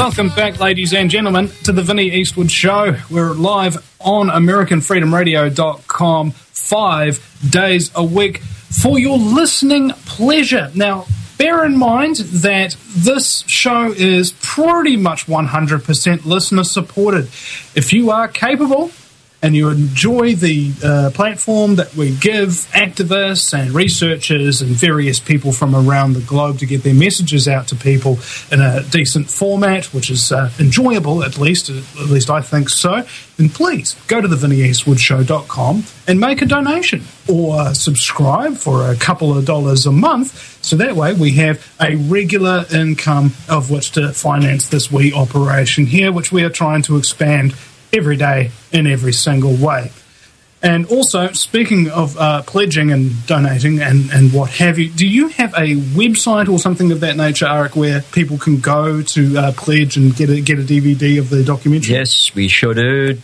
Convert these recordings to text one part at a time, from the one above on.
Welcome back, ladies and gentlemen, to the Vinnie Eastwood Show. We're live on AmericanFreedomRadio.com 5 days a week for your listening pleasure. Now, bear in mind that this show is pretty much 100% listener supported. If you are capable and you enjoy the platform that we give activists and researchers and various people from around the globe to get their messages out to people in a decent format, which is enjoyable, at least I think so, then please go to thevinnieeastwoodshow.com and make a donation or subscribe for a couple of dollars a month, so that way we have a regular income of which to finance this wee operation here, which we are trying to expand every day in every single way. And also, speaking of pledging and donating and what have you, do you have a website or something of that nature, Arik, where people can go to pledge and get a DVD of the documentary? Yes, we sure do.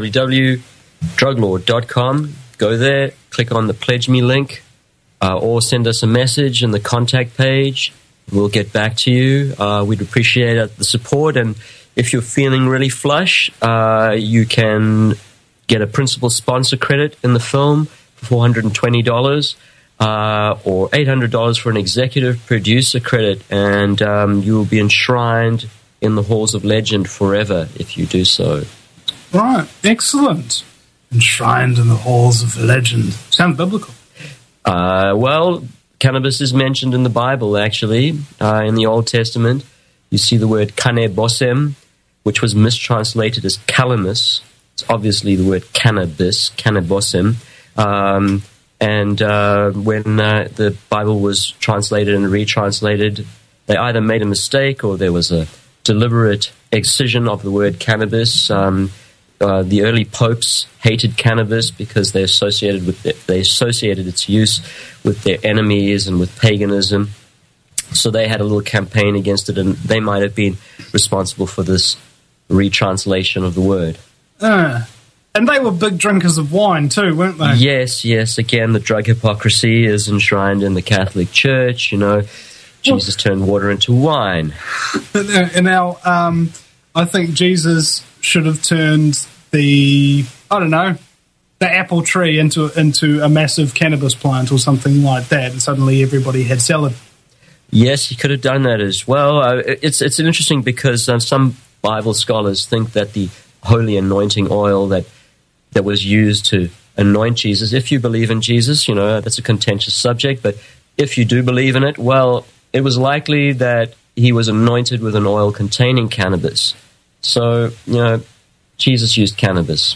www.druglord.com. Go there, click on the Pledge Me link, or send us a message in the contact page. We'll get back to you. We'd appreciate the support, and if you're feeling really flush, you can get a principal sponsor credit in the film for $420 or $800 for an executive producer credit, and you will be enshrined in the halls of legend forever if you do so. Right, excellent. Enshrined in the halls of legend. Sounds biblical. Well, cannabis is mentioned in the Bible, actually, in the Old Testament. You see the word kanebosem, which was mistranslated as calamus. It's obviously the word cannabis, kanebosem. And when the Bible was translated and retranslated, they either made a mistake or there was a deliberate excision of the word cannabis. The early popes hated cannabis because they associated its use with their enemies and with paganism. So they had a little campaign against it, and they might have been responsible for this retranslation of the word. And they were big drinkers of wine too, weren't they? Yes. Again, the drug hypocrisy is enshrined in the Catholic Church. You know, Jesus turned water into wine. And now, I think Jesus should have turned the apple tree into a massive cannabis plant or something like that, and suddenly everybody had salad. Yes, he could have done that as well. It's interesting because some Bible scholars think that the holy anointing oil that was used to anoint Jesus, if you believe in Jesus, you know, that's a contentious subject, but if you do believe in it, well, it was likely that he was anointed with an oil containing cannabis. So, you know, Jesus used cannabis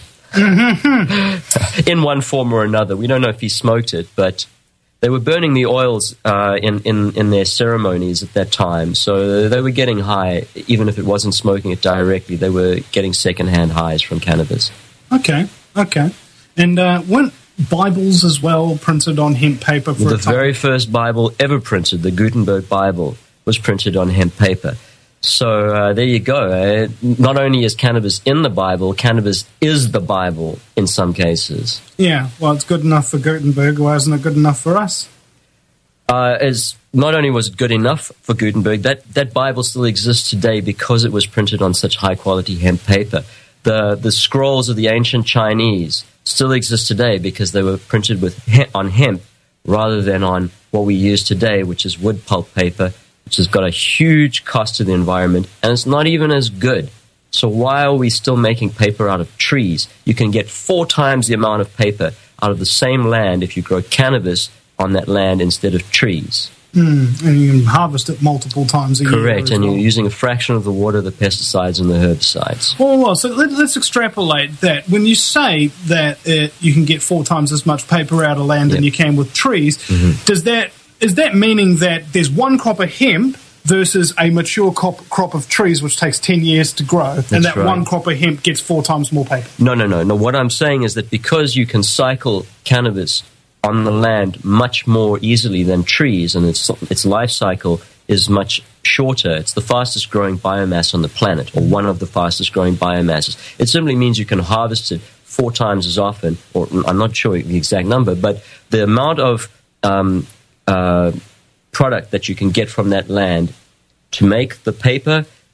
in one form or another. We don't know if he smoked it, but they were burning the oils in their ceremonies at that time, so they were getting high, even if it wasn't smoking it directly. They were getting secondhand highs from cannabis. Okay. And weren't Bibles as well printed on hemp paper? The very first Bible ever printed, the Gutenberg Bible, was printed on hemp paper. So there you go. Not only is cannabis in the Bible, cannabis is the Bible in some cases. Yeah, well, it's good enough for Gutenberg. Why isn't it good enough for us? Not only was it good enough for Gutenberg, that Bible still exists today because it was printed on such high-quality hemp paper. The scrolls of the ancient Chinese still exist today because they were printed on hemp rather than on what we use today, which is wood pulp paper, which has got a huge cost to the environment, and it's not even as good. So why are we still making paper out of trees? You can get 4 times the amount of paper out of the same land if you grow cannabis on that land instead of trees. And you can harvest it multiple times a year. Correct, and you're using a fraction of the water, the pesticides, and the herbicides. Well, so let's extrapolate that. When you say that you can get 4 times as much paper out of land than you can with trees, is that meaning that there's one crop of hemp versus a mature crop of trees which takes 10 years to grow, and that one crop of hemp gets 4 times more paper? No. What I'm saying is that because you can cycle cannabis on the land much more easily than trees, and its life cycle is much shorter. It's the fastest growing biomass on the planet, or one of the fastest growing biomasses. It simply means you can harvest it 4 times as often, or I'm not sure the exact number, but the amount of product that you can get from that land to make the paper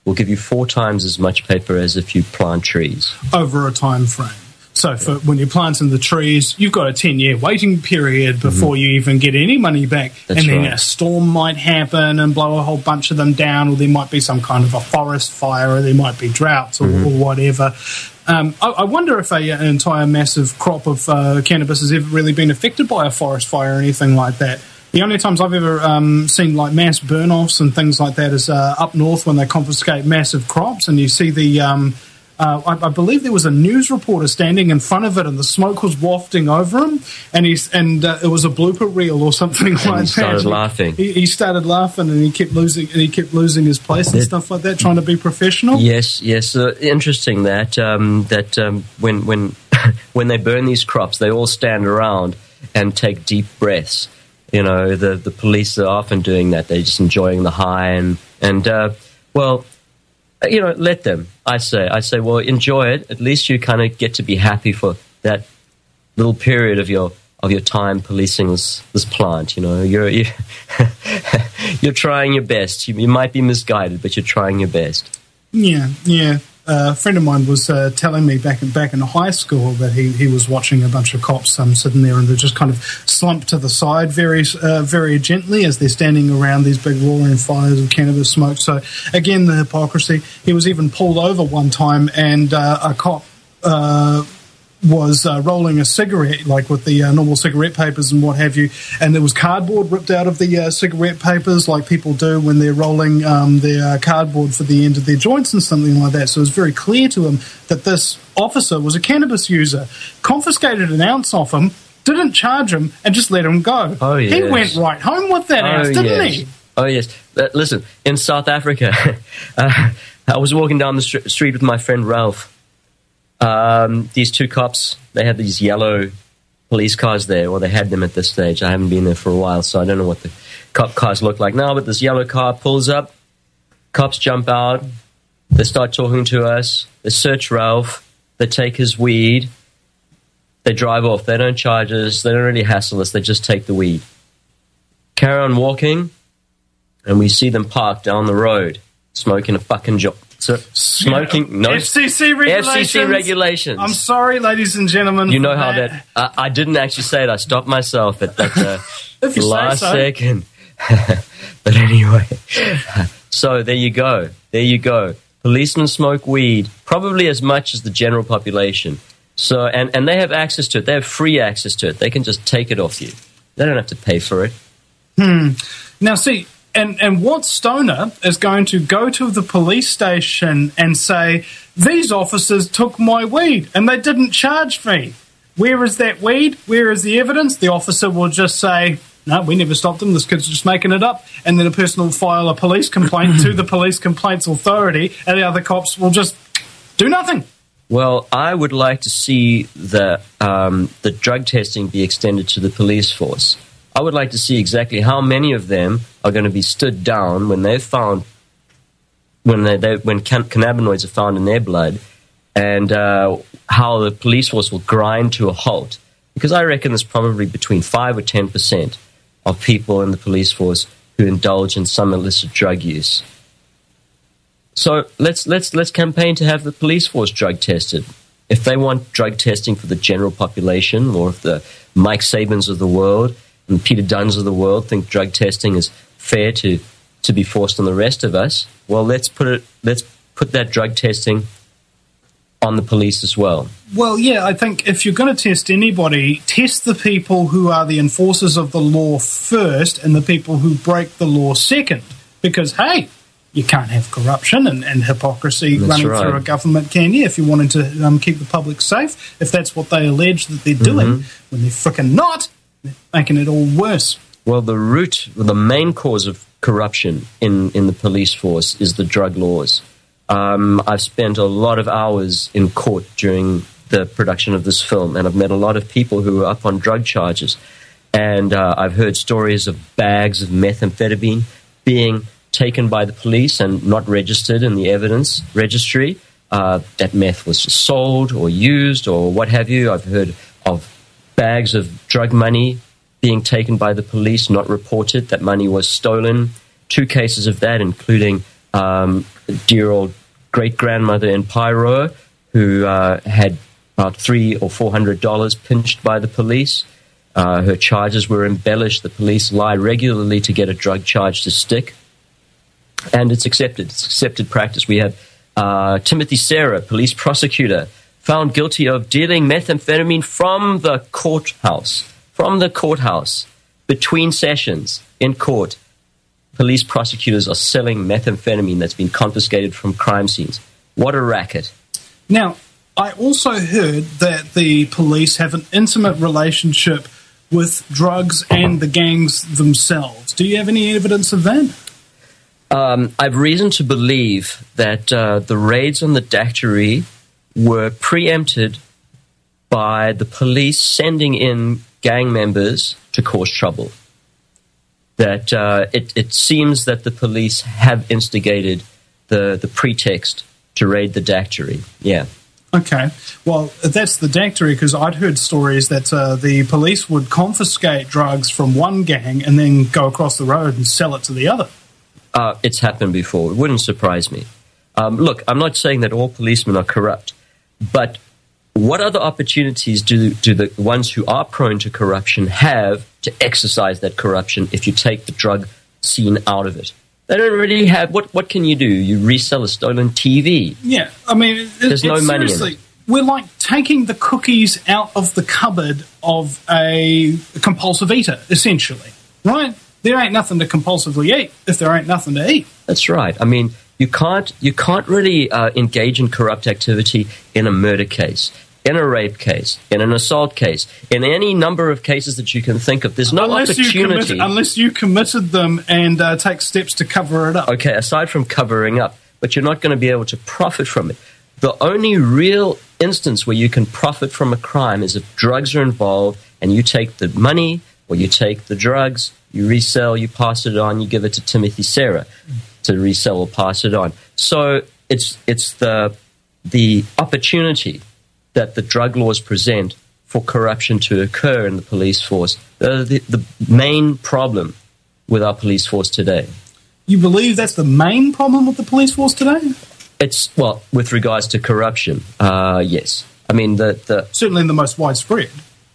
will give you 4 times as much paper as if you plant trees. Over a time frame. So for when you're planting the trees, you've got a 10-year waiting period before you even get any money back. That's and then right. a storm might happen and blow a whole bunch of them down, or there might be some kind of a forest fire, or there might be droughts or whatever. I wonder if an entire massive crop of cannabis has ever really been affected by a forest fire or anything like that. The only times I've ever seen like mass burn-offs and things like that is up north when they confiscate massive crops, and you see the... I believe there was a news reporter standing in front of it, and the smoke was wafting over him, and it was a blooper reel or something like that. He started laughing. He started laughing, and he kept losing his place and stuff like that, trying to be professional. Yes. Interesting that when when they burn these crops, they all stand around and take deep breaths. You know, the police are often doing that. They're just enjoying the high and well. You know, let them. I say, well, enjoy it. At least you kind of get to be happy for that little period of your time policing this plant. You know, you're trying your best. You might be misguided, but you're trying your best. Yeah. A friend of mine was telling me back in high school that he was watching a bunch of cops sitting there, and they just kind of slump to the side very gently as they're standing around these big roaring fires of cannabis smoke. So again, the hypocrisy. He was even pulled over one time, and a cop was rolling a cigarette, like with the normal cigarette papers and what have you, and there was cardboard ripped out of the cigarette papers, like people do when they're rolling their cardboard for the end of their joints and something like that. So it was very clear to him that this officer was a cannabis user, confiscated an ounce off him, didn't charge him, and just let him go. Oh, yes. He went right home with that ounce, didn't he? Oh, yes. Listen, in South Africa, I was walking down the street with my friend Ralph. These 2 cops, they had these yellow police cars there, or they had them at this stage. I haven't been there for a while, so I don't know what the cop cars look like now, but this yellow car pulls up, cops jump out, they start talking to us, they search Ralph, they take his weed, they drive off. They don't charge us, they don't really hassle us, they just take the weed. Carry on walking, and we see them parked down the road, smoking a fucking joint. So smoking, no FCC regulations. FCC regulations. I'm sorry, ladies and gentlemen. You know how that? I didn't actually say it. I stopped myself at that if you last say so. second. But anyway, so there you go. There you go. Policemen smoke weed probably as much as the general population. So and they have access to it. They have free access to it. They can just take it off you. They don't have to pay for it. Now, see. And what stoner is going to go to the police station and say, these officers took my weed and they didn't charge me? Where is that weed? Where is the evidence? The officer will just say, no, we never stopped them. This kid's just making it up. And then a person will file a police complaint to the Police Complaints Authority, and the other cops will just do nothing. Well, I would like to see the drug testing be extended to the police force. I would like to see exactly how many of them are going to be stood down when they're found, when cannabinoids are found in their blood, and how the police force will grind to a halt. Because I reckon there's probably between 5 or 10% of people in the police force who indulge in some illicit drug use. So let's campaign to have the police force drug tested. If they want drug testing for the general population, or if the Mike Sabins of the world and Peter Dunns of the world think drug testing is fair to be forced on the rest of us, well, let's put that drug testing on the police as well. Well, yeah, I think if you're going to test anybody, test the people who are the enforcers of the law first and the people who break the law second. Because, hey, you can't have corruption and hypocrisy running through a government, can you? If you wanted to keep the public safe, if that's what they allege that they're doing, when they're frickin' not, making it all worse. Well, the main cause of corruption in the police force is the drug laws. I've spent a lot of hours in court during the production of this film, and I've met a lot of people who are up on drug charges. And I've heard stories of bags of methamphetamine being taken by the police and not registered in the evidence registry. That meth was just sold or used or what have you. I've heard of bags of drug money being taken by the police, not reported. That money was stolen. 2 cases of that, including dear old great-grandmother in Pyro who had about $300 or $400 pinched by the police. Her charges were embellished. The police lie regularly to get a drug charge to stick. And it's accepted. It's accepted practice. We have Timothy Sarah, police prosecutor, found guilty of dealing methamphetamine from the courthouse. Between sessions in court, police prosecutors are selling methamphetamine that's been confiscated from crime scenes. What a racket. Now, I also heard that the police have an intimate relationship with drugs and the gangs themselves. Do you have any evidence of that? I have reason to believe that the raids on the dactyry were preempted by the police sending in gang members to cause trouble. That it seems that the police have instigated the pretext to raid the dactyry. Yeah. Okay. Well, that's the dactyry, because I'd heard stories that the police would confiscate drugs from one gang and then go across the road and sell it to the other. It's happened before. It wouldn't surprise me. Look, I'm not saying that all policemen are corrupt, but what other opportunities do the ones who are prone to corruption have to exercise that corruption if you take the drug scene out of it? They don't really have... What can you do? You resell a stolen TV. Yeah, I mean... There's no money in it. We're like taking the cookies out of the cupboard of a compulsive eater, essentially, right? There ain't nothing to compulsively eat if there ain't nothing to eat. That's right. I mean, you can't really engage in corrupt activity in a murder case, in a rape case, in an assault case, in any number of cases that you can think of. There's no opportunity. Unless you committed them and take steps to cover it up. Okay, aside from covering up, but you're not going to be able to profit from it. The only real instance where you can profit from a crime is if drugs are involved and you take the money or you take the drugs, you resell, you pass it on, you give it to Timothy Sarah to resell or pass it on. So it's the opportunity that the drug laws present for corruption to occur in the police force. The main problem with our police force today. You believe that's the main problem with the police force today? It's, well, with regards to corruption, yes. I mean, certainly the most widespread.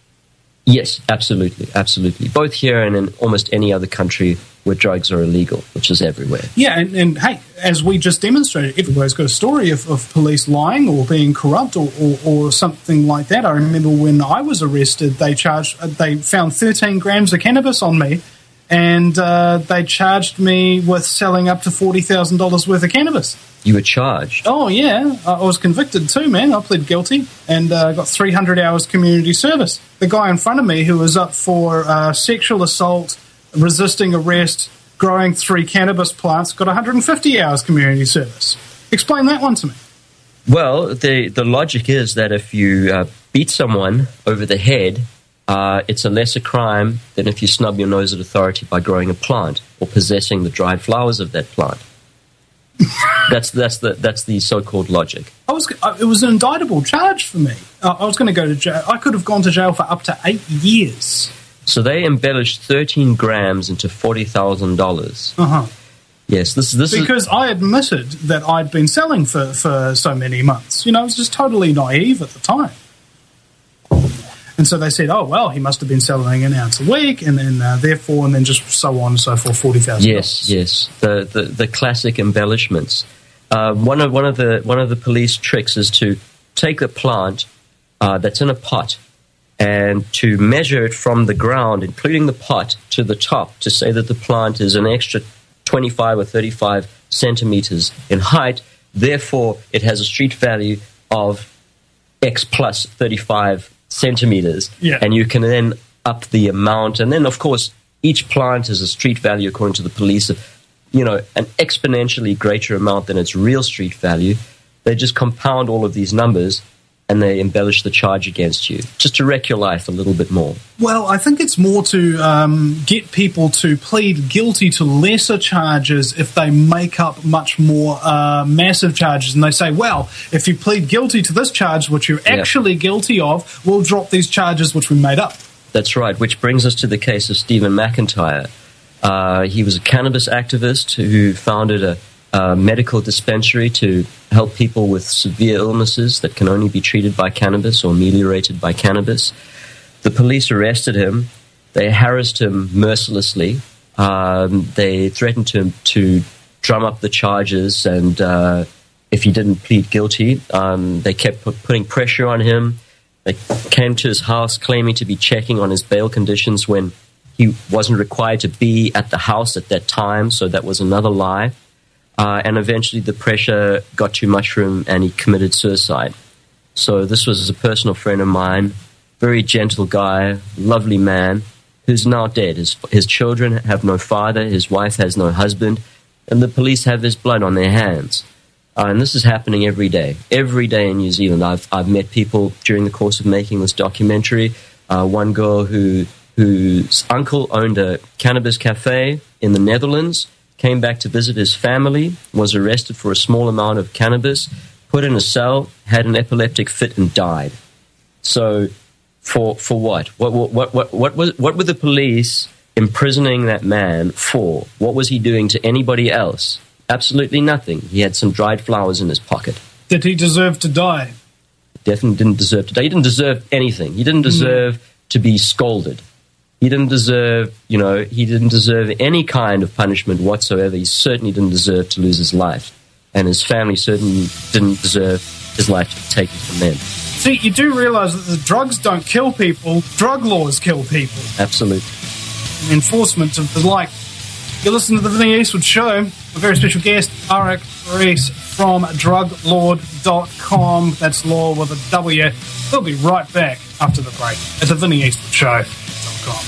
Yes, absolutely, absolutely. Both here and in almost any other country where drugs are illegal, which is everywhere. Yeah, and hey, as we just demonstrated, everybody's got a story of police lying or being corrupt or something like that. I remember when I was arrested, they found 13 grams of cannabis on me, and they charged me with selling up to $40,000 worth of cannabis. You were charged? Oh, yeah. I was convicted too, man. I pled guilty and got 300 hours community service. The guy in front of me who was up for sexual assault, resisting arrest, growing 3 cannabis plants, got 150 hours community service. Explain that one to me. Well, the logic is that if you beat someone over the head, it's a lesser crime than if you snub your nose at authority by growing a plant or possessing the dried flowers of that plant. That's the so-called logic. It was an indictable charge for me. I was going to go to jail. I could have gone to jail for up to 8 years. So they embellished 13 grams into $40,000. Uh-huh. Yes, this is because I admitted that I'd been selling for so many months. You know, I was just totally naive at the time. And so they said, oh, well, he must have been selling an ounce a week, and then therefore, and then just so on and so forth, $40,000. Yes. The classic embellishments. One of the police tricks is to take a plant that's in a pot and to measure it from the ground, including the pot, to the top, to say that the plant is an extra 25 or 35 centimeters in height. Therefore, it has a street value of X plus 35 centimeters, and you can then up the amount, and then of course each plant is a street value according to the police, an exponentially greater amount than its real street value. They just compound all of these numbers and they embellish the charge against you just to wreck your life a little bit more. Well, I think it's more to get people to plead guilty to lesser charges if they make up much more massive charges. And they say, well, if you plead guilty to this charge, which you're actually guilty of, we'll drop these charges which we made up. That's right, which brings us to the case of Stephen McIntyre. He was a cannabis activist who founded medical dispensary to help people with severe illnesses that can only be treated by cannabis or ameliorated by cannabis. The police arrested him. They harassed him mercilessly. They threatened him to drum up the charges, and if he didn't plead guilty, they kept putting pressure on him. They came to his house claiming to be checking on his bail conditions when he wasn't required to be at the house at that time, so that was another lie. And eventually the pressure got too much for him and he committed suicide. So this was a personal friend of mine, very gentle guy, lovely man, who's now dead. His children have no father, his wife has no husband, and the police have his blood on their hands. And this is happening every day in New Zealand. I've met people during the course of making this documentary. One girl whose uncle owned a cannabis cafe in the Netherlands, came back to visit his family, was arrested for a small amount of cannabis, put in a cell, had an epileptic fit, and died. So, for what? What were the police imprisoning that man for? What was he doing to anybody else? Absolutely nothing. He had some dried flowers in his pocket. Did he deserve to die? Definitely didn't deserve to die. He didn't deserve anything. He didn't deserve to be scolded. He didn't deserve, he didn't deserve any kind of punishment whatsoever. He certainly didn't deserve to lose his life. And his family certainly didn't deserve his life to be taken from them. See, you do realise that the drugs don't kill people, drug laws kill people. Absolutely. And enforcement of the like. You're listening to the Vinny Eastwood Show. A very special guest, Arik Rees from druglord.com. That's law with a W. We'll be right back after the break at the Vinny Eastwood Show.com.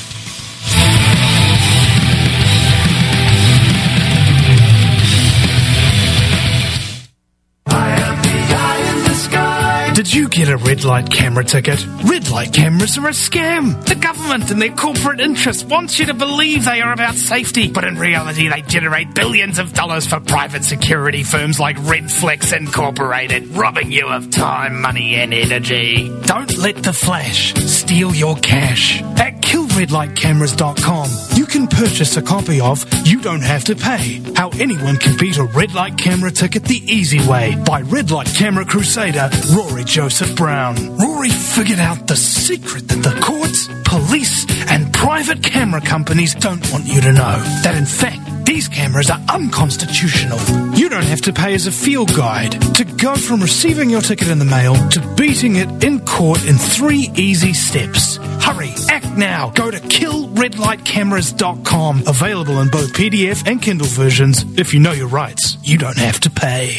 Did you get a red light camera ticket? Red light cameras are a scam. The government and their corporate interests want you to believe they are about safety, but in reality they generate billions of dollars for private security firms like Redflex Incorporated, robbing you of time, money and energy. Don't let the flash steal your cash. At killredlightcameras.com, you can purchase a copy of You Don't Have to Pay, How Anyone Can Beat a Red Light Camera Ticket the Easy Way by Red Light Camera Crusader Rory Joseph Brown. Rory figured out the secret that the courts, police, and private camera companies don't want you to know. That in fact, these cameras are unconstitutional. You don't have to pay as a field guide to go from receiving your ticket in the mail to beating it in court in 3 easy steps. Hurry, act now. Go to killredlightcameras.com. Available in both PDF and Kindle versions. If you know your rights, you don't have to pay.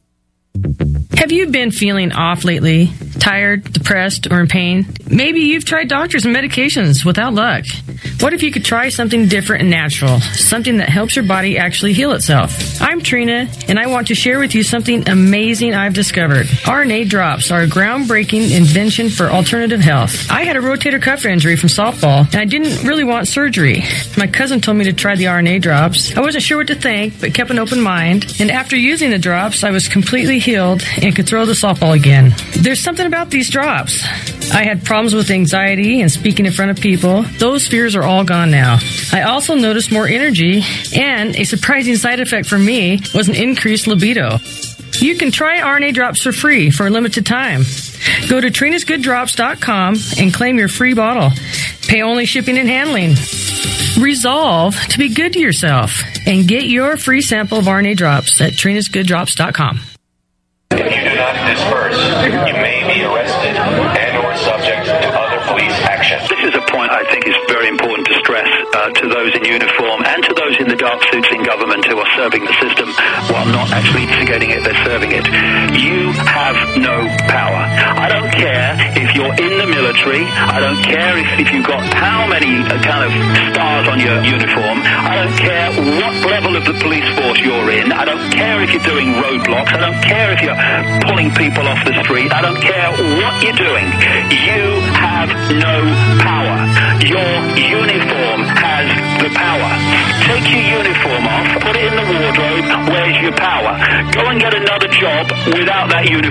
Have you been feeling off lately? Tired, depressed, or in pain? Maybe you've tried doctors and medications without luck. What if you could try something different and natural? Something that helps your body actually heal itself. I'm Trina, and I want to share with you something amazing I've discovered. RNA drops are a groundbreaking invention for alternative health. I had a rotator cuff injury from softball, and I didn't really want surgery. My cousin told me to try the RNA drops. I wasn't sure what to think, but kept an open mind. And after using the drops, I was completely healed and could throw the softball again. There's something about these drops. I had problems with anxiety and speaking in front of people. Those fears are all gone now. I also noticed more energy, and a surprising side effect for me was an increased libido. You can try RNA drops for free for a limited time. Go to trinasgooddrops.com and claim your free bottle. Pay only shipping and handling. Resolve to be good to yourself and get your free sample of RNA drops at trinasgooddrops.com. If you do not disperse, you may be arrested and or subject to other police action. This is a point I think is very important to stress to those in uniform and to those in the dark suits in government who are serving the system while not actually instigating it, they're serving it. You have no power. I don't care if you're in the military. I don't care if you've got how many kind of stars on your uniform. I don't care what level of the police force you're in. I don't care if you're doing roadblocks. I don't care if you're pulling people off the street. I don't care what you're doing. You have no power. Your uniform has the power. Take your uniform off, put it in the wardrobe. Where's your power? Go and get another job without that uniform.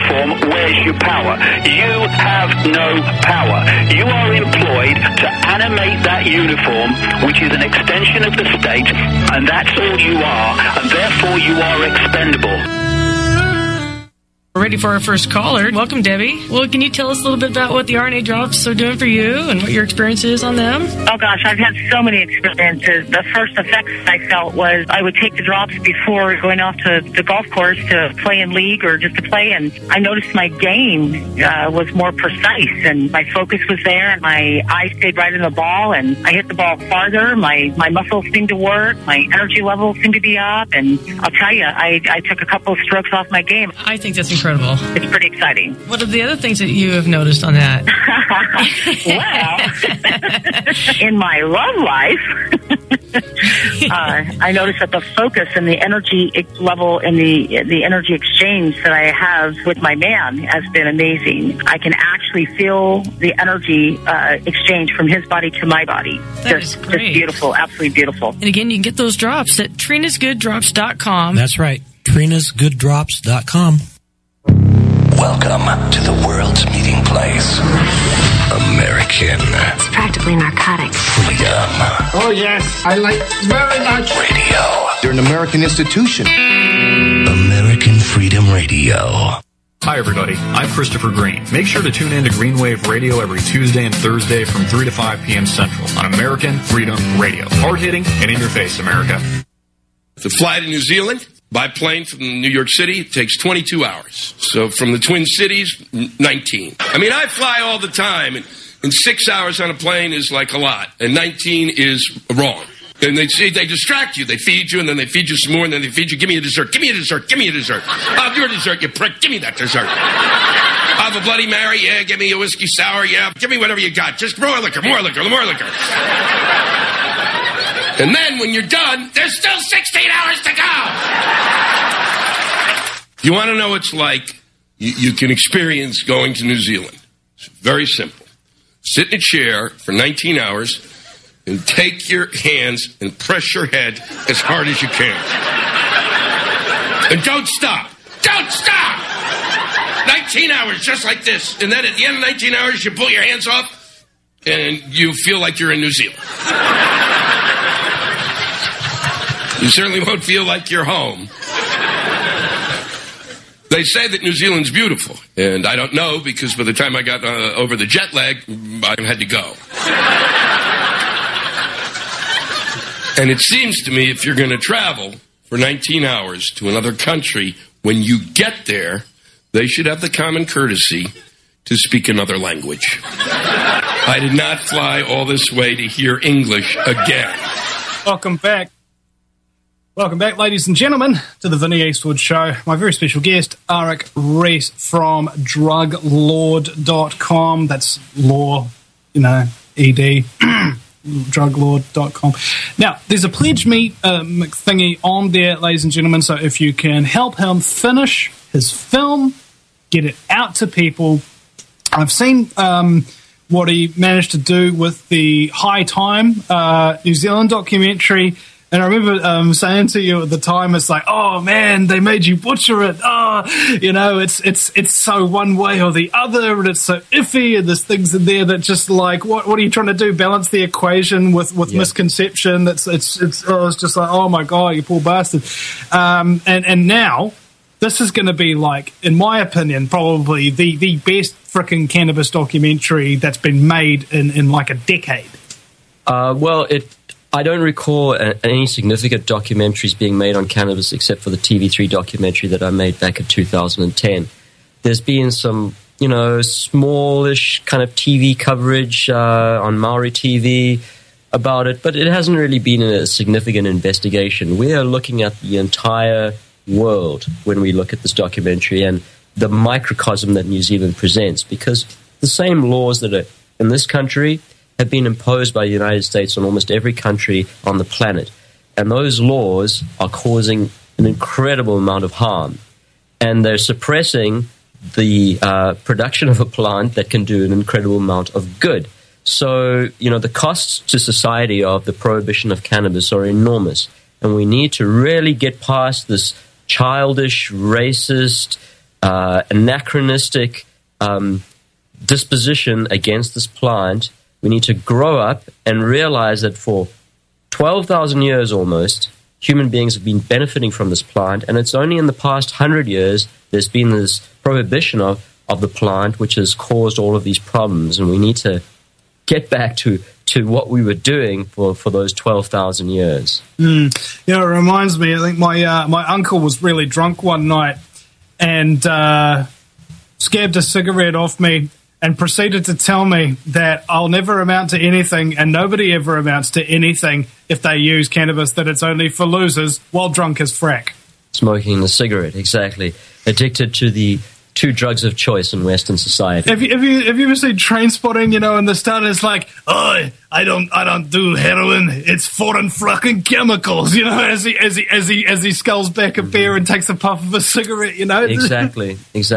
uniform, where's your power? You have no power. You are employed to animate that uniform, which is an extension of the state, and that's all you are, and therefore you are expendable. We're ready for our first caller. Welcome, Debbie. Well, can you tell us a little bit about what the RNA drops are doing for you and what your experience is on them? Oh, gosh, I've had so many experiences. The first effects I felt was I would take the drops before going off to the golf course to play in league or just to play, and I noticed my game was more precise, and my focus was there, and my eyes stayed right in the ball, and I hit the ball farther. My muscles seemed to work. My energy levels seemed to be up, and I'll tell you, I took a couple of strokes off my game. I think that's incredible. It's pretty exciting. What are the other things that you have noticed on that? Well, in my love life, I noticed that the focus and the energy level and the energy exchange that I have with my man has been amazing. I can actually feel the energy exchange from his body to my body. That is great. Just beautiful, absolutely beautiful. And again, you can get those drops at Trina'sGoodDrops.com. That's right, Trina'sGoodDrops.com. Welcome to the world's meeting place. American. It's practically narcotic. Freedom. Oh, yes. I like very much. Radio. You're an American institution. American Freedom Radio. Hi, everybody. I'm Christopher Green. Make sure to tune in to Greenwave Radio every Tuesday and Thursday from 3 to 5 p.m. Central on American Freedom Radio. Hard-hitting and in your face, America. To fly to New Zealand by plane from New York City, it takes 22 hours. So from the Twin Cities, 19. I mean, I fly all the time, and 6 hours on a plane is like a lot, and 19 is wrong. And they distract you. They feed you, and then they feed you some more, and then they feed you. Give me a dessert. Give me a dessert. Give me a dessert. Have your dessert, you prick. Give me that dessert. Have a Bloody Mary. Yeah, give me a whiskey sour. Yeah, give me whatever you got. Just more liquor, more liquor, more liquor. And then when you're done, there's still 16 hours to go. You want to know what it's like? You can experience going to New Zealand. It's very simple. Sit in a chair for 19 hours and take your hands and press your head as hard as you can. And don't stop. Don't stop! 19 hours, just like this. And then at the end of 19 hours, you pull your hands off, and you feel like you're in New Zealand. You certainly won't feel like you're home. They say that New Zealand's beautiful, and I don't know because by the time I got over the jet lag, I had to go. And it seems to me if you're going to travel for 19 hours to another country, when you get there, they should have the common courtesy to speak another language. I did not fly all this way to hear English again. Welcome back. Welcome back, ladies and gentlemen, to the Vinnie Eastwood Show. My very special guest, Arik Rees from druglord.com. That's law, ED, druglord.com. Now, there's a Pledge Me thingy on there, ladies and gentlemen, so if you can help him finish his film, get it out to people. I've seen what he managed to do with the High Time New Zealand documentary. And I remember saying to you at the time, it's like, oh man, they made you butcher it. Oh, it's so one way or the other, and it's so iffy, and there's things in there that just like, what are you trying to do? Balance the equation with misconception? It's just like, oh my god, you poor bastard. And now this is going to be like, in my opinion, probably the best frickin' cannabis documentary that's been made in like a decade. I don't recall any significant documentaries being made on cannabis except for the TV3 documentary that I made back in 2010. There's been some, smallish kind of TV coverage on Maori TV about it, but it hasn't really been a significant investigation. We are looking at the entire world when we look at this documentary and the microcosm that New Zealand presents, because the same laws that are in this country have been imposed by the United States on almost every country on the planet. And those laws are causing an incredible amount of harm. And they're suppressing the production of a plant that can do an incredible amount of good. So, the costs to society of the prohibition of cannabis are enormous. And we need to really get past this childish, racist, anachronistic disposition against this plant. We need to grow up and realize that for 12,000 years almost, human beings have been benefiting from this plant, and it's only in the past 100 years there's been this prohibition of the plant, which has caused all of these problems, and we need to get back to what we were doing for those 12,000 years. You know, it reminds me, I think my uncle was really drunk one night and scabbed a cigarette off me and proceeded to tell me that I'll never amount to anything and nobody ever amounts to anything if they use cannabis, that it's only for losers, while drunk as frack. Smoking the cigarette, exactly. Addicted to the two drugs of choice in Western society. Have you ever seen Trainspotting? You know, and the start is like, "Oh, I don't do heroin. It's foreign fucking chemicals." You know, as he sculls back a beer and takes a puff of a cigarette. You know, exactly.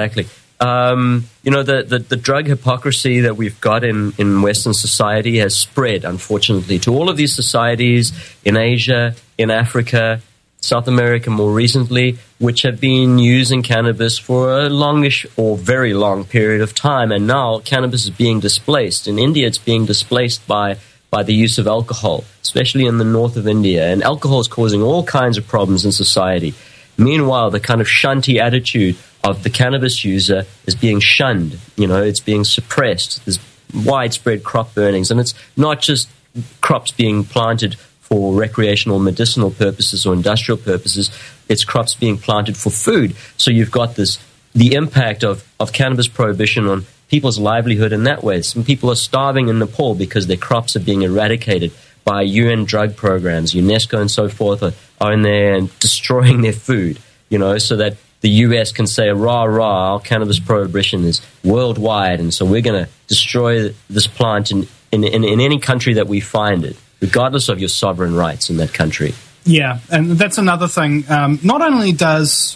You know, the drug hypocrisy that we've got in Western society has spread, unfortunately, to all of these societies in Asia, in Africa, South America more recently, which have been using cannabis for a longish or very long period of time. And now cannabis is being displaced. In India, it's being displaced by the use of alcohol, especially in the north of India. And alcohol is causing all kinds of problems in society. Meanwhile, the kind of shunty attitude of the cannabis user is being shunned. You know, it's being suppressed. There's widespread crop burnings. And it's not just crops being planted for recreational medicinal purposes or industrial purposes. It's crops being planted for food. So you've got the impact of cannabis prohibition on people's livelihood in that way. Some people are starving in Nepal because their crops are being eradicated by UN drug programs. UNESCO and so forth are in there and destroying their food, you know, so that the US can say, rah, rah, our cannabis prohibition is worldwide, and so we're going to destroy this plant in any country that we find it, regardless of your sovereign rights in that country. Yeah, and that's another thing. Not only does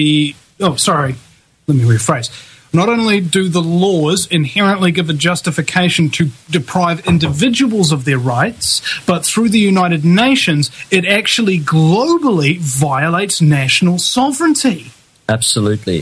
Not only do the laws inherently give a justification to deprive individuals of their rights, but through the United Nations, it actually globally violates national sovereignty. Absolutely.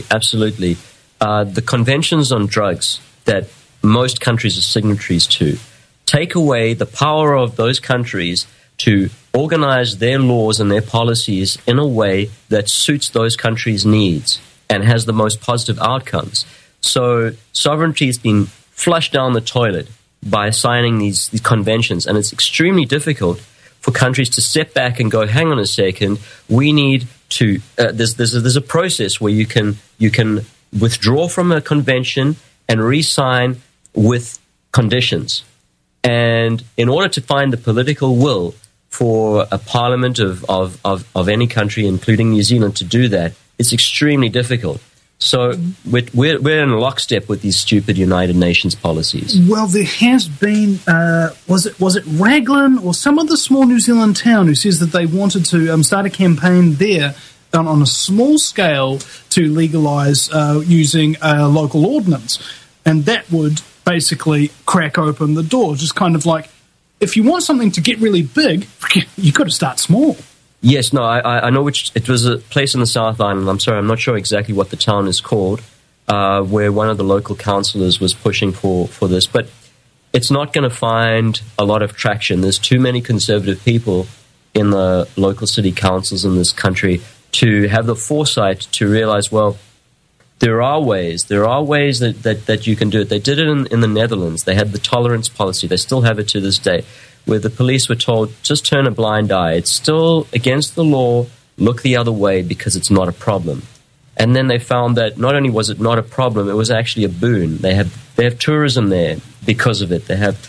The conventions on drugs that most countries are signatories to take away the power of those countries to organize their laws and their policies in a way that suits those countries' needs and has the most positive outcomes. So sovereignty has been flushed down the toilet by signing these conventions, and it's extremely difficult for countries to step back and go, hang on a second, we need to there's a process where you can withdraw from a convention and re-sign with conditions. And in order to find the political will for a parliament of any country, including New Zealand, to do that, it's extremely difficult. So we're in lockstep with these stupid United Nations policies. Well, there has been, was it Raglan or some other small New Zealand town who says that they wanted to start a campaign there on a small scale to legalise using a local ordinance. And that would basically crack open the door. Just kind of like, if you want something to get really big, you've got to start small. Yes, no, I know which. It was a place in the South Island. I'm sorry, I'm not sure exactly what the town is called, where one of the local councillors was pushing for this. But it's not going to find a lot of traction. There's too many conservative people in the local city councils in this country to have the foresight to realize, well, there are ways that you can do it. They did it in the Netherlands. They had the tolerance policy. They still have it to this day, where the police were told, just turn a blind eye. It's still against the law. Look the other way because it's not a problem. And then they found that not only was it not a problem, it was actually a boon. They have tourism there because of it. They have,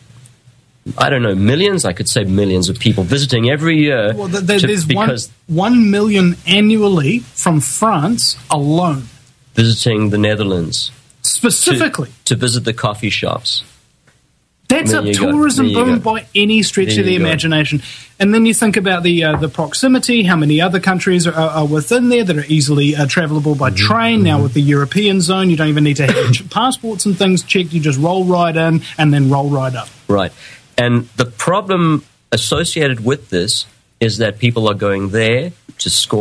I don't know, millions, I could say millions of people visiting every year. Well, there's 1 million annually from France alone. Visiting the Netherlands. Specifically. To visit the coffee shops. That's a tourism boom by any stretch of the imagination. And then you think about the proximity, how many other countries are within there that are easily travelable by train. Now with the European zone, you don't even need to have passports and things checked. You just roll right in and then roll right up. Right. And the problem associated with this is that people are going there to score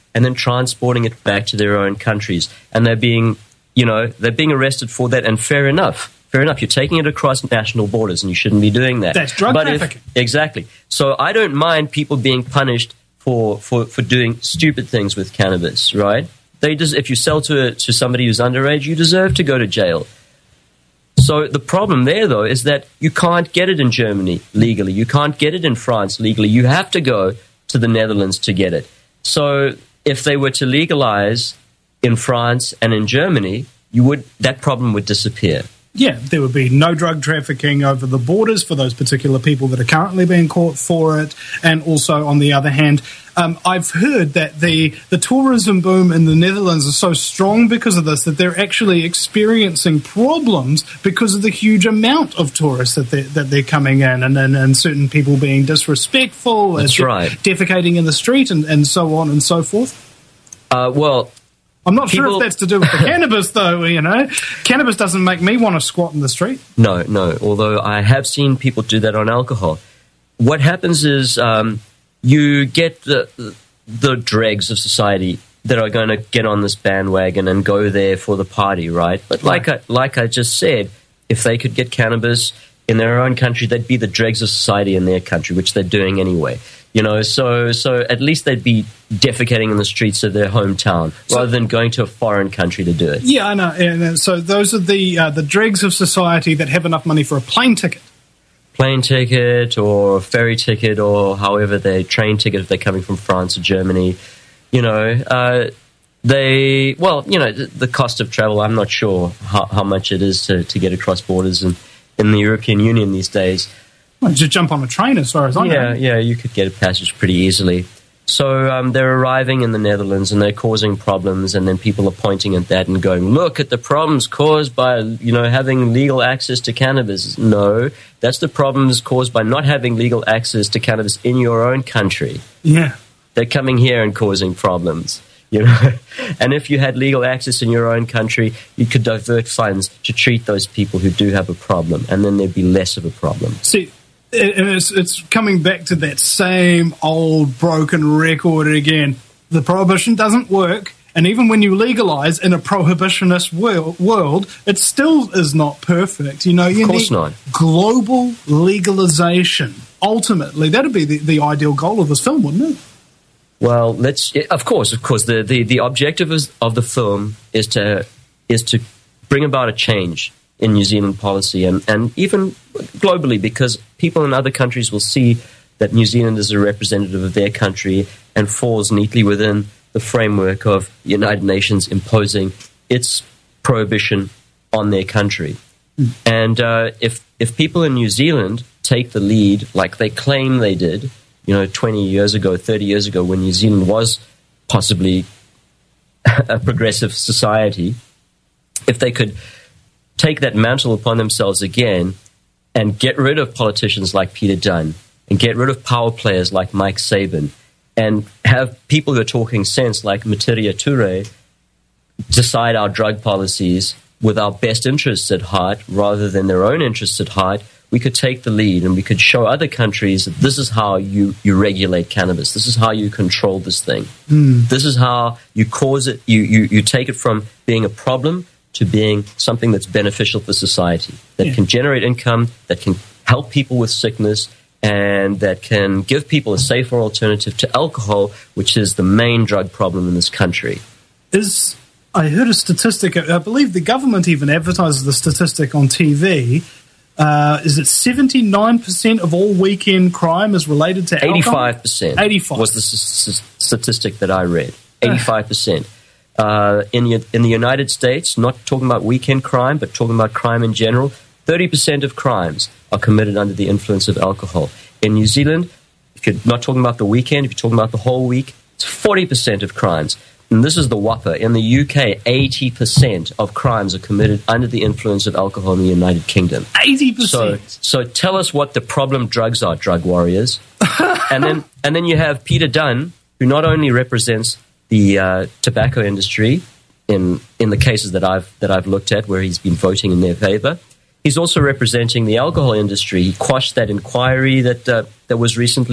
and then transporting it back to their own countries. And they're being arrested for that, and fair enough. Fair enough. You're taking it across national borders, and you shouldn't be doing that. That's drug trafficking. Exactly. So I don't mind people being punished for doing stupid things with cannabis, right? If you sell to somebody who's underage, you deserve to go to jail. So the problem there, though, is that you can't get it in Germany legally. You can't get it in France legally. You have to go to the Netherlands to get it. So if they were to legalize in France and in Germany, that problem would disappear. Yeah, there would be no drug trafficking over the borders for those particular people that are currently being caught for it. And also, on the other hand, I've heard that the tourism boom in the Netherlands is so strong because of this that they're actually experiencing problems because of the huge amount of tourists that they're coming in, and certain people being disrespectful, That's right. defecating in the street, and so on and so forth. I'm not sure if that's to do with the cannabis, though, Cannabis doesn't make me want to squat in the street. No, although I have seen people do that on alcohol. What happens is you get the dregs of society that are going to get on this bandwagon and go there for the party, right? But like I just said, if they could get cannabis in their own country, they'd be the dregs of society in their country, which they're doing anyway. So at least they'd be defecating in the streets of their hometown rather than going to a foreign country to do it. Yeah, I know. And so those are the dregs of society that have enough money for a plane ticket. Plane ticket or ferry ticket or however they train ticket if they're coming from France or Germany. The cost of travel, I'm not sure how much it is to get across borders in the European Union these days. Well, just jump on a train as far as I know. Yeah, you could get a passage pretty easily. So they're arriving in the Netherlands and they're causing problems, and then people are pointing at that and going, look at the problems caused by, having legal access to cannabis. No, that's the problems caused by not having legal access to cannabis in your own country. Yeah. They're coming here and causing problems. And if you had legal access in your own country, you could divert funds to treat those people who do have a problem, and then there'd be less of a problem. See, it's coming back to that same old broken record again. The prohibition doesn't work, and even when you legalize in a prohibitionist world, it still is not perfect. You need not. Global legalization. Ultimately, that would be the ideal goal of this film, wouldn't it? Well, of course. The objective of the film is to bring about a change in New Zealand policy and even globally, because people in other countries will see that New Zealand is a representative of their country and falls neatly within the framework of the United Nations imposing its prohibition on their country. And if people in New Zealand take the lead like they claim they did, 20 years ago, 30 years ago, when New Zealand was possibly a progressive society, if they could take that mantle upon themselves again and get rid of politicians like Peter Dunn and get rid of power players like Mike Sabin and have people who are talking sense like Materia Ture decide our drug policies with our best interests at heart rather than their own interests at heart, we could take the lead and we could show other countries that this is how you regulate cannabis. This is how you control this thing. This is how you cause it. You take it from being a problem to being something that's beneficial for society, that can generate income, that can help people with sickness, and that can give people a safer alternative to alcohol, which is the main drug problem in this country. I heard a statistic, I believe the government even advertises the statistic on TV. Is it 79% of all weekend crime is related to alcohol? 85%. 85 was the statistic that I read. 85%. In the United States, not talking about weekend crime, but talking about crime in general, 30% of crimes are committed under the influence of alcohol. In New Zealand, if you're not talking about the weekend, if you're talking about the whole week, it's 40% of crimes. And this is the whopper. In the UK, 80% of crimes are committed under the influence of alcohol in the United Kingdom. 80%? So tell us what the problem drugs are, drug warriors. and then you have Peter Dunn, who not only represents the tobacco industry in the cases that I've looked at where he's been voting in their favor. He's also representing the alcohol industry. He quashed that inquiry that was recently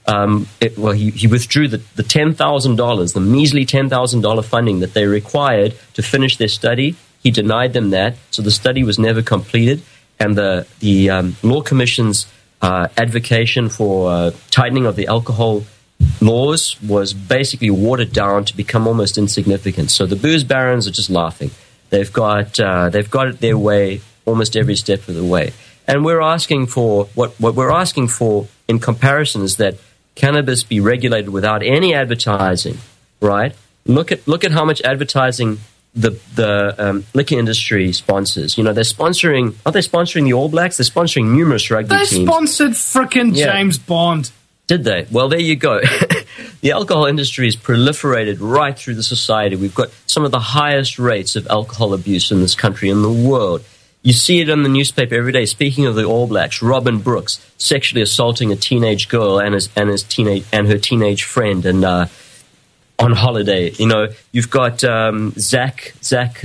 he withdrew the $10,000, the measly $10,000 funding that they required to finish their study. He denied them that, so the study was never completed. And the Law Commission's advocation for tightening of the alcohol laws was basically watered down to become almost insignificant. So the booze barons are just laughing. They've got it their way almost every step of the way. And we're asking for what we're asking for in comparison is that cannabis be regulated without any advertising, right? Look at how much advertising the liquor industry sponsors. You know, they're sponsoring. Aren't they sponsoring the All Blacks? They're sponsoring numerous rugby teams. They sponsored frickin' James Bond. Did they? Well, there you go. The alcohol industry has proliferated right through the society. We've got some of the highest rates of alcohol abuse in this country, in the world. You see it in the newspaper every day. Speaking of the All Blacks, Robin Brooks sexually assaulting a teenage girl and her teenage friend, and on holiday. You know, you've got not Zac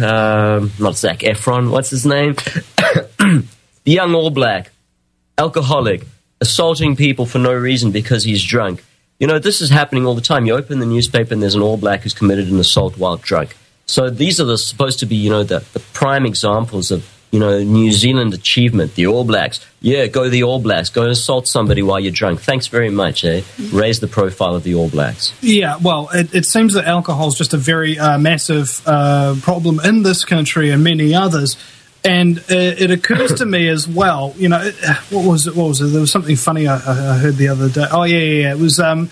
Efron. What's his name? The young All Black, alcoholic, assaulting people for no reason because he's drunk. You know, this is happening all the time. You open the newspaper and there's an All Black who's committed an assault while drunk. So these are supposed to be, you know, the prime examples of, you know, New Zealand achievement, the All Blacks. Yeah, go the All Blacks. Go and assault somebody while you're drunk. Thanks very much, eh? Raise the profile of the All Blacks. Yeah, well, it seems that alcohol is just a very massive problem in this country and many others. And it occurs to me as well, you know, what was it? There was something funny I heard the other day. Oh, yeah. It was like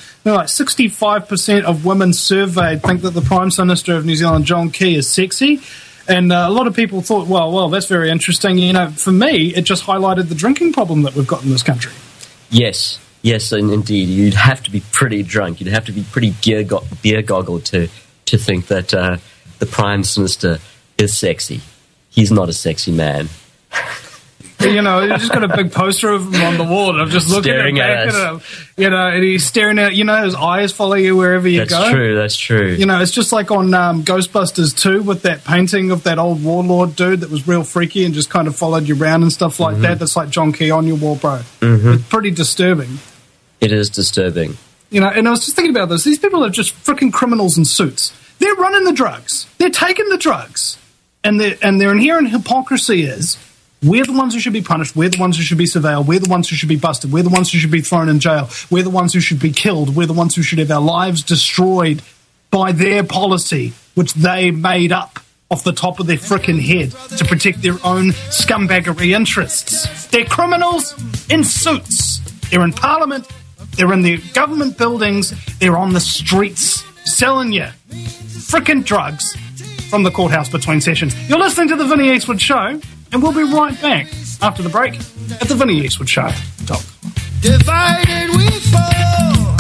65% of women surveyed think that the Prime Minister of New Zealand, John Key, is sexy. And a lot of people thought, well, that's very interesting. You know, for me, it just highlighted the drinking problem that we've got in this country. Yes, and indeed. You'd have to be pretty drunk. You'd have to be pretty beer goggled to think that the Prime Minister is sexy. He's not a sexy man. You know, he's just got a big poster of him on the wall, and I'm just looking back at him. You know, and he's staring at, you know, his eyes follow you wherever you go. That's true. You know, it's just like on Ghostbusters 2 with that painting of that old warlord dude that was real freaky and just kind of followed you around and stuff like that. That's like John Key on your wall, bro. It's pretty disturbing. It is disturbing. You know, and I was just thinking about this. These people are just freaking criminals in suits. They're running the drugs. They're taking the drugs. And their inherent hypocrisy is, we're the ones who should be punished, we're the ones who should be surveilled, we're the ones who should be busted, we're the ones who should be thrown in jail, we're the ones who should be killed, we're the ones who should have our lives destroyed by their policy, which they made up off the top of their frickin' head to protect their own scumbaggery interests. They're criminals in suits. They're in Parliament, they're in the government buildings, they're on the streets selling you frickin' drugs from the courthouse between sessions. You're listening to The Vinnie Eastwood Show, and we'll be right back after the break at thevinnieeastwoodshow.com. Divided we fall,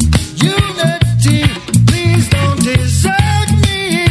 unity, please don't desert me.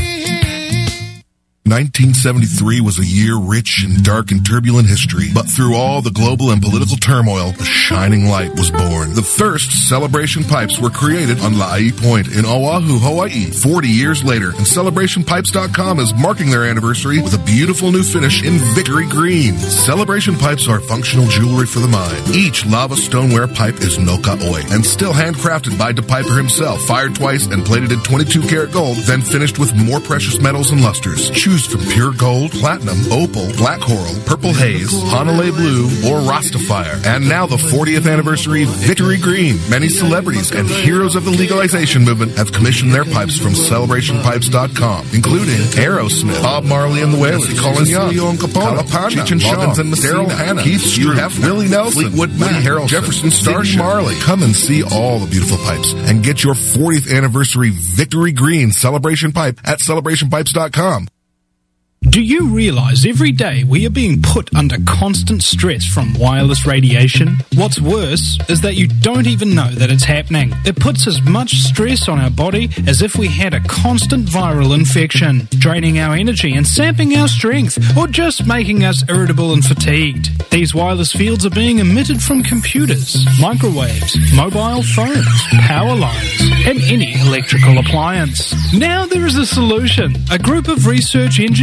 1973 was a year rich in dark and turbulent history, but through all the global and political turmoil, a shining light was born. The Thirst Celebration Pipes were created on La'i Point in Oahu, Hawaii, 40 years later, and CelebrationPipes.com is marking their anniversary with a beautiful new finish in Victory Green. Celebration Pipes are functional jewelry for the mind. Each lava stoneware pipe is no ka-oi and still handcrafted by DePiper himself, fired twice and plated in 22-karat gold, then finished with more precious metals and lusters. Choose from pure gold, platinum, opal, black coral, purple haze, Hanalei blue, or Rastafire. And now the 40th anniversary Victory Green. Many celebrities and heroes of the legalization movement have commissioned their pipes from CelebrationPipes.com, including Aerosmith, Bob Marley and the Wailers, Colin Young, Kalapana, Cheech and Chong, Daryl Hannah, Keith Stroup, Willie Nelson, Fleetwood Mac, Harrelson, Jefferson Starship, Marley. Come and see all the beautiful pipes and get your 40th anniversary Victory Green Celebration Pipe at CelebrationPipes.com. Do you realize every day we are being put under constant stress from wireless radiation? What's worse is that you don't even know that it's happening. It puts as much stress on our body as if we had a constant viral infection, draining our energy and sapping our strength, or just making us irritable and fatigued. These wireless fields are being emitted from computers, microwaves, mobile phones, power lines, and any electrical appliance. Now there is a solution. A group of research engineers in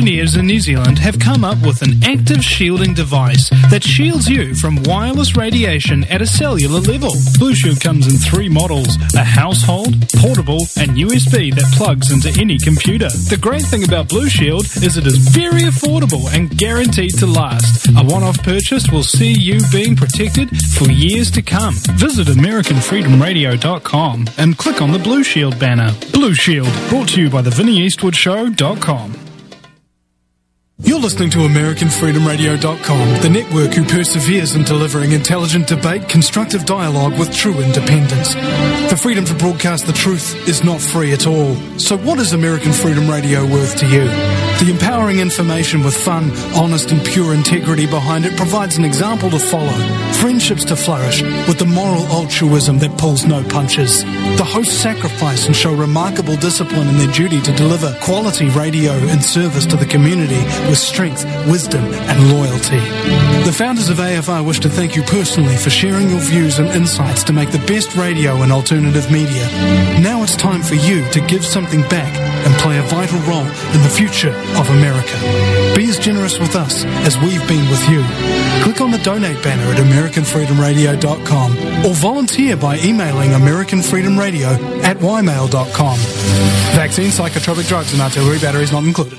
in New Zealand have come up with an active shielding device that shields you from wireless radiation at a cellular level. Blue Shield comes in 3 models: a household, portable, and USB that plugs into any computer. The great thing about Blue Shield is it is very affordable and guaranteed to last. A one-off purchase will see you being protected for years to come. Visit AmericanFreedomRadio.com and click on the Blue Shield banner. Blue Shield, brought to you by the VinnyEastwoodShow.com. You're listening to AmericanFreedomRadio.com, the network who perseveres in delivering intelligent debate, constructive dialogue with true independence. The freedom to broadcast the truth is not free at all. So what is American Freedom Radio worth to you? The empowering information with fun, honest and pure integrity behind it provides an example to follow. Friendships to flourish with the moral altruism that pulls no punches. The hosts sacrifice and show remarkable discipline in their duty to deliver quality radio and service to the community with strength, wisdom and loyalty. The founders of AFR wish to thank you personally for sharing your views and insights to make the best radio and alternative media. Now it's time for you to give something back and play a vital role in the future of America. Be as generous with us as we've been with you. Click on the donate banner at AmericanFreedomRadio.com or volunteer by emailing AmericanFreedomRadio@ymail.com. Vaccine, psychotropic drugs and artillery batteries not included.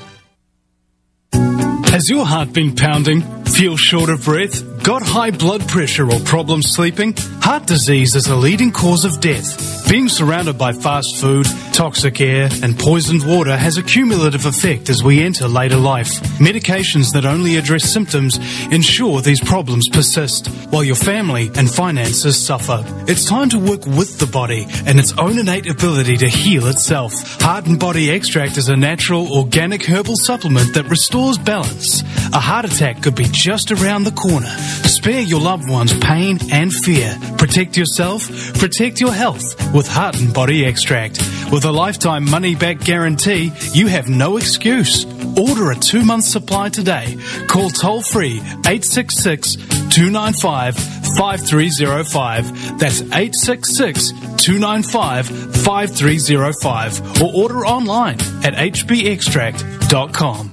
Has your heart been pounding? Feel short of breath? Got high blood pressure or problems sleeping? Heart disease is a leading cause of death. Being surrounded by fast food, toxic air, and poisoned water has a cumulative effect as we enter later life. Medications that only address symptoms ensure these problems persist, while your family and finances suffer. It's time to work with the body and its own innate ability to heal itself. Heart and Body Extract is a natural, organic herbal supplement that restores balance. A heart attack could be just around the corner. Spare your loved ones pain and fear. Protect yourself, protect your health with Heart and Body Extract. With a lifetime money-back guarantee, you have no excuse. Order a 2-month supply today. Call toll-free 866-295-5305. That's 866-295-5305. Or order online at hbextract.com.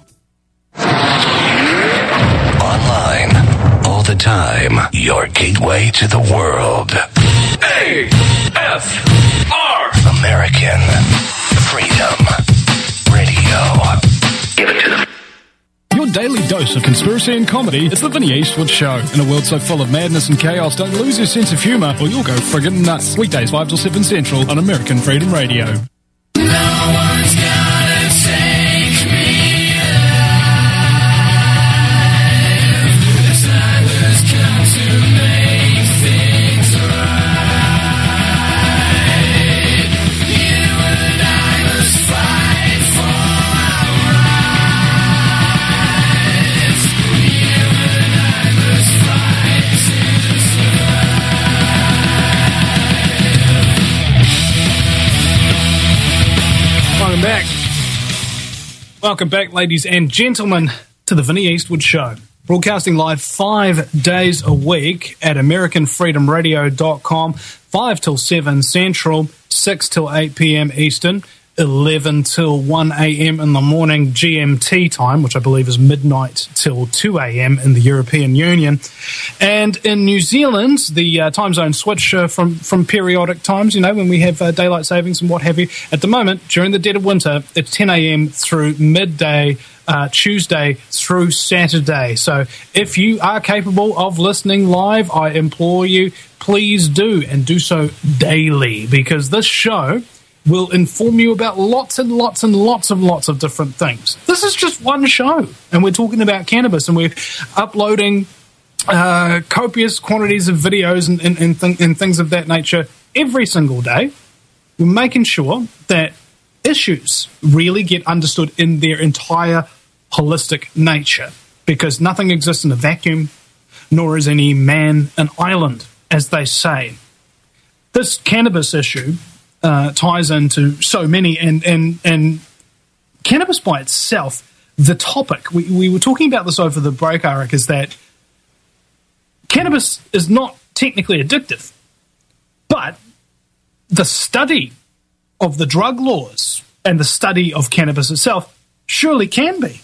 Online, all the time, your gateway to the world. AFR! American Freedom Radio. Give it to them. Your daily dose of conspiracy and comedy is the Vinny Eastwood Show. In a world so full of madness and chaos, don't lose your sense of humour or you'll go friggin' nuts. Weekdays 5 till 7 Central on American Freedom Radio. No one's gonna take me alive. The time has come to make things right. You and I must fight for our rights. You and I must fight to survive. Welcome back, ladies and gentlemen, to the Vinny Eastwood Show. Broadcasting live 5 days a week at AmericanFreedomRadio.com, 5 till 7 Central, 6 till 8 p.m. Eastern, 11 till 1 a.m. in the morning GMT time, which I believe is midnight till 2 a.m. in the European Union. And in New Zealand, the time zone switch from periodic times, you know, when we have daylight savings and what have you. At the moment, during the dead of winter, it's 10 a.m. through midday, Tuesday through Saturday. So if you are capable of listening live, I implore you, please do, and do so daily, because this show will inform you about lots and lots and lots of different things. This is just one show, and we're talking about cannabis, and we're uploading copious quantities of videos and things of that nature every single day. We're making sure that issues really get understood in their entire holistic nature, because nothing exists in a vacuum, nor is any man an island, as they say. This cannabis issue ties into so many, and cannabis by itself, the topic, we were talking about this over the break, Arik, is that cannabis is not technically addictive, but the study of the drug laws and the study of cannabis itself surely can be.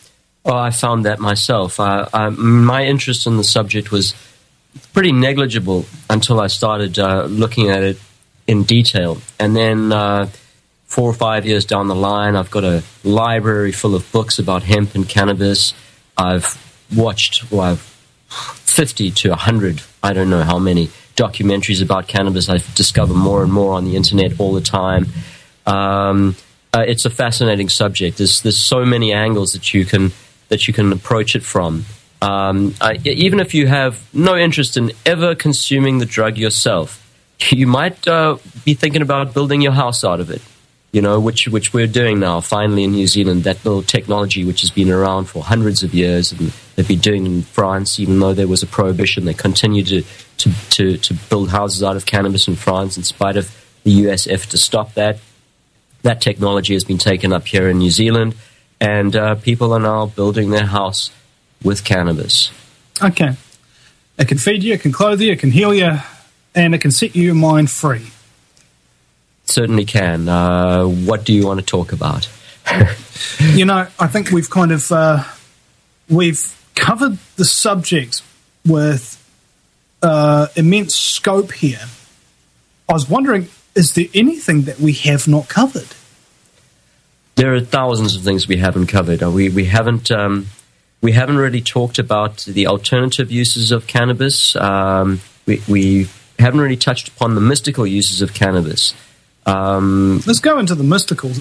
Oh, I found that myself. My interest in the subject was pretty negligible until I started looking at it in detail. And then 4 or 5 years down the line, I've got a library full of books about hemp and cannabis. I've watched 50 to 100, I don't know how many, documentaries about cannabis. I discover more and more on the internet all the time. It's a fascinating subject. There's so many angles that you can approach it from. Even if you have no interest in ever consuming the drug yourself, you might be thinking about building your house out of it, which we're doing now, finally in New Zealand, that little technology which has been around for hundreds of years, and they've been doing it in France, even though there was a prohibition. They continue to build houses out of cannabis in France in spite of the US effort to stop that. That technology has been taken up here in New Zealand, and people are now building their house with cannabis. Okay. It can feed you, it can clothe you, it can heal you, and it can set your mind free. Certainly can. What do you want to talk about? I think we've kind of we've covered the subject with immense scope here. I was wondering, is there anything that we have not covered? There are thousands of things we haven't covered. We haven't really talked about the alternative uses of cannabis. We haven't really touched upon the mystical uses of cannabis. Let's go into the mystical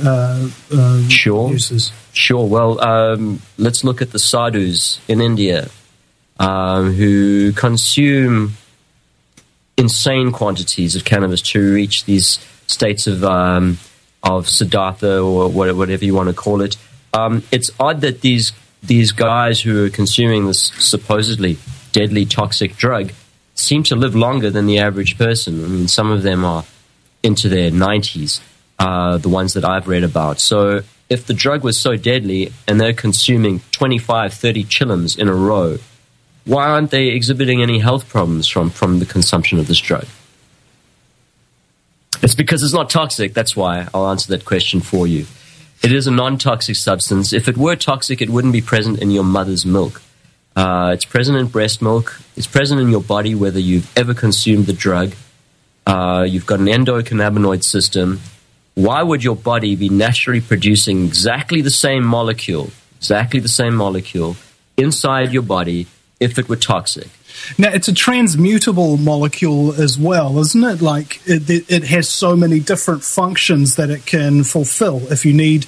uses. Sure. Well, let's look at the sadhus in India who consume insane quantities of cannabis to reach these states of siddhartha, or whatever you want to call it. It's odd that these guys who are consuming this supposedly deadly toxic drug seem to live longer than the average person. I mean, some of them are into their 90s, the ones that I've read about. So if the drug was so deadly and they're consuming 25, 30 chillums in a row, why aren't they exhibiting any health problems from the consumption of this drug? It's because it's not toxic. That's why. I'll answer that question for you. It is a non-toxic substance. If it were toxic, it wouldn't be present in your mother's milk. It's present in breast milk. It's present in your body whether you've ever consumed the drug. You've got an endocannabinoid system. Why would your body be naturally producing exactly the same molecule inside your body if it were toxic? Now, it's a transmutable molecule as well, isn't it? Like, it has so many different functions that it can fulfill. If you need,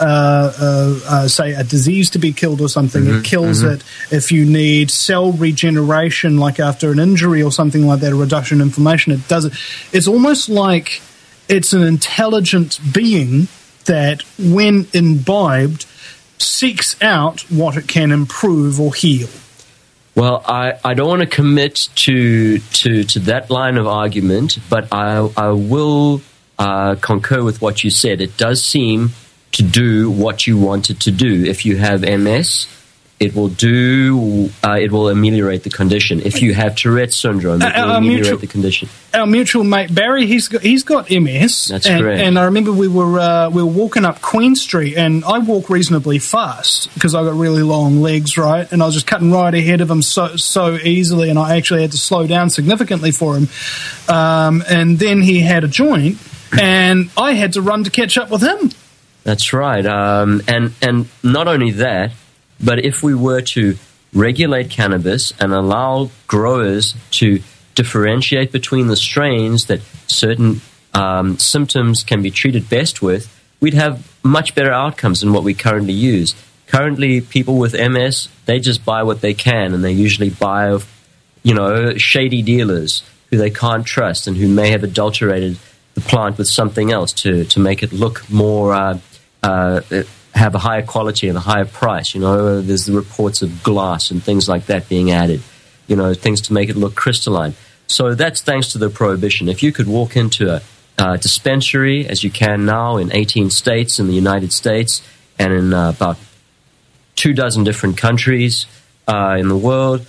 say, a disease to be killed or something, it kills it. If you need cell regeneration, like after an injury or something like that, a reduction in inflammation, it does it. It's almost like it's an intelligent being that, when imbibed, seeks out what it can improve or heal. Well, I don't want to commit to that line of argument, but I will concur with what you said. It does seem to do what you want it to do. If you have MS, it will ameliorate the condition. If you have Tourette's syndrome, it will ameliorate the condition. Our mutual mate Barry, he's got MS. That's correct. And I remember we were walking up Queen Street, and I walk reasonably fast because I got really long legs, right? And I was just cutting right ahead of him so easily, and I actually had to slow down significantly for him. And then he had a joint, and I had to run to catch up with him. That's right. And not only that, but if we were to regulate cannabis and allow growers to differentiate between the strains that certain symptoms can be treated best with, we'd have much better outcomes than what we currently use. Currently, people with MS, they just buy what they can, and they usually buy of, shady dealers who they can't trust and who may have adulterated the plant with something else to make it look more have a higher quality and a higher price. There's the reports of glass and things like that being added, things to make it look crystalline. So that's thanks to the prohibition. If you could walk into a dispensary, as you can now in 18 states in the United States and in about 24 different countries in the world,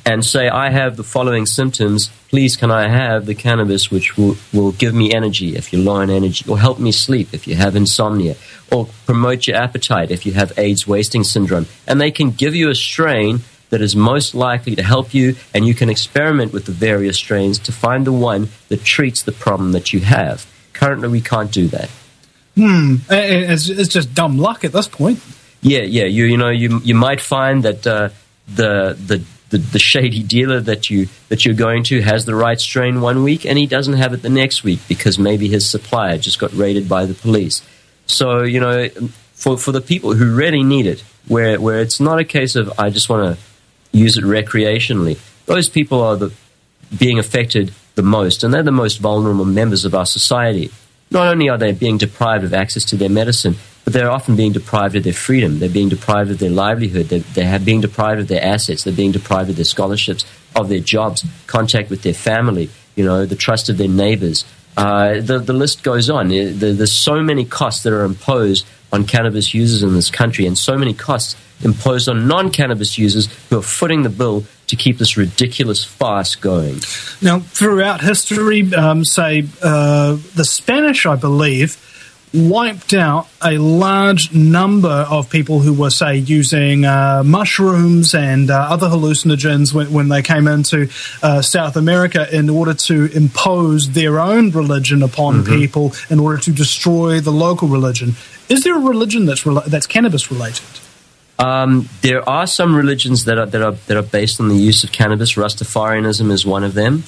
and say, I have the following symptoms, please can I have the cannabis which will give me energy if you're low on energy, or help me sleep if you have insomnia, or promote your appetite if you have AIDS wasting syndrome. And they can give you a strain that is most likely to help you, and you can experiment with the various strains to find the one that treats the problem that you have. Currently, we can't do that. It's just dumb luck at this point. Yeah. You might find that the shady dealer that you're going to has the right strain one week, and he doesn't have it the next week because maybe his supplier just got raided by the police. So for the people who really need it, where it's not a case of I just want to use it recreationally, those people are being affected the most, and they're the most vulnerable members of our society. Not only are they being deprived of access to their medicine, but they're often being deprived of their freedom. They're being deprived of their livelihood. They're being deprived of their assets. They're being deprived of their scholarships, of their jobs, contact with their family, the trust of their neighbors. The list goes on. There's so many costs that are imposed on cannabis users in this country, and so many costs imposed on non-cannabis users who are footing the bill to keep this ridiculous farce going. Now, throughout history, the Spanish, I believe, wiped out a large number of people who were, say, using mushrooms and other hallucinogens when they came into South America in order to impose their own religion upon people in order to destroy the local religion. Is there a religion that's cannabis related? There are some religions that are based on the use of cannabis. Rastafarianism is one of them.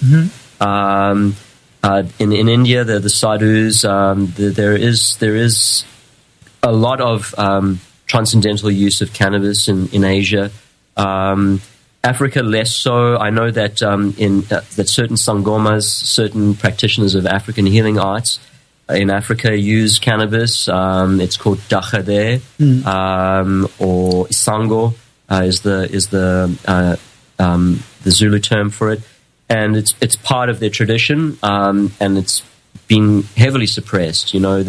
In India, they're the sadhus. There is a lot of transcendental use of cannabis in Asia. Africa less so. I know that that certain sangomas, certain practitioners of African healing arts in Africa use cannabis. It's called dachade, or isango is the Zulu term for it. And it's part of their tradition, and it's been heavily suppressed.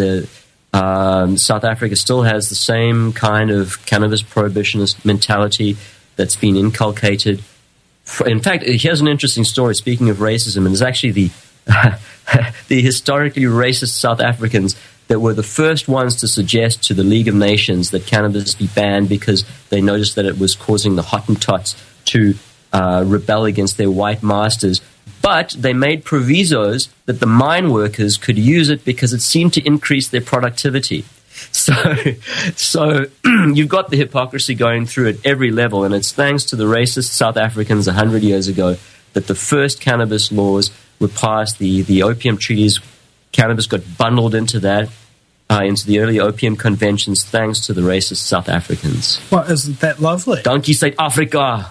South Africa still has the same kind of cannabis prohibitionist mentality that's been inculcated. In fact, here's an interesting story. Speaking of racism, and it's actually the historically racist South Africans that were the first ones to suggest to the League of Nations that cannabis be banned because they noticed that it was causing the Hottentots to rebel against their white masters. But they made provisos that the mine workers could use it because it seemed to increase their productivity. So you've got the hypocrisy going through at every level, and it's thanks to the racist South Africans 100 years ago that the first cannabis laws were passed, the opium treaties. Cannabis got bundled into that, into the early opium conventions, thanks to the racist South Africans. Well, isn't that lovely? Dankie South Africa.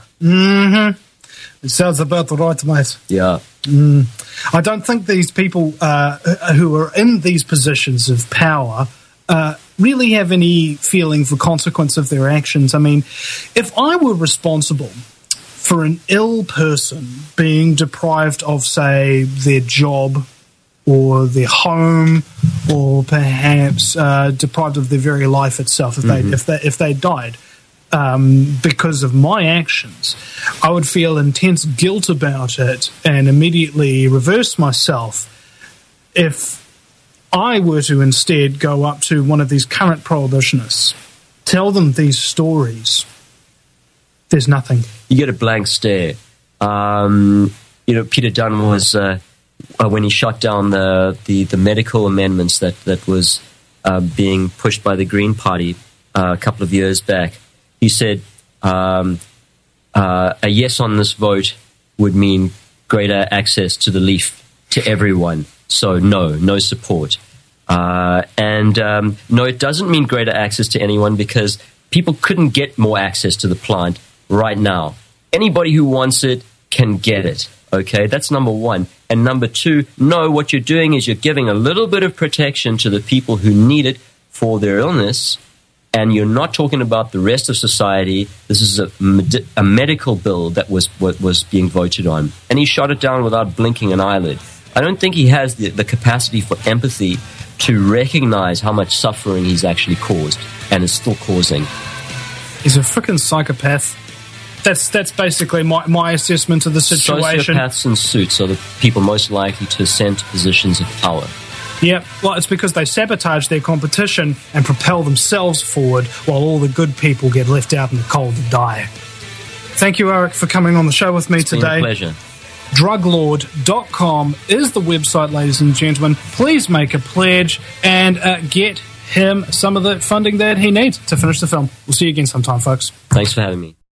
It sounds about right, mate. Yeah. I don't think these people who are in these positions of power really have any feeling for consequence of their actions. I mean, if I were responsible for an ill person being deprived of, say, their job or their home, or perhaps deprived of their very life itself, if they died because of my actions, I would feel intense guilt about it and immediately reverse myself. If I were to instead go up to one of these current prohibitionists, tell them these stories, there's nothing. You get a blank stare. Peter Dunn was when he shot down the medical amendments that was being pushed by the Green Party a couple of years back. He said a yes on this vote would mean greater access to the leaf to everyone. So no support. No, it doesn't mean greater access to anyone because people couldn't get more access to the plant right now. Anybody who wants it can get it. Okay, that's number one. And number two, no, what you're doing is you're giving a little bit of protection to the people who need it for their illness, and you're not talking about the rest of society. This is a medical bill that was being voted on, and he shot it down without blinking an eyelid. I don't think he has the capacity for empathy to recognize how much suffering he's actually caused and is still causing. He's a freaking psychopath. That's basically my assessment of the situation. Sociopaths in suits are the people most likely to ascend to positions of power. Yeah, well, it's because they sabotage their competition and propel themselves forward while all the good people get left out in the cold to die. Thank you, Eric, for coming on the show with me today. It's been a pleasure. Druglord.com is the website, ladies and gentlemen. Please make a pledge and get him some of the funding that he needs to finish the film. We'll see you again sometime, folks. Thanks for having me.